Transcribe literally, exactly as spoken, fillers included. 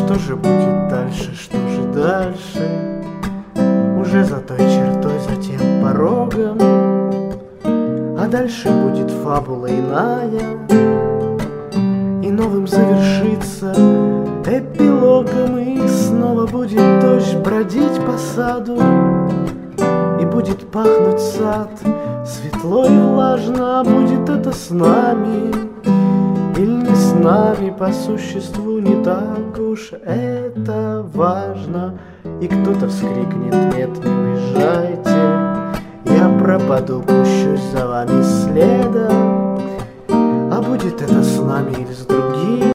что же будет дальше, что же дальше? Уже за той чертой, за тем порогом, а дальше будет фабула иная, и новым завершится эпилогом. И снова будет дождь бродить по саду, и будет пахнуть сад светло и влажно. А будет это с нами или не с нами, по существу не так уж это важно. И кто-то вскрикнет: нет, не уезжайте, я пропаду, пущусь за вами следом. А будет это с нами или с другим,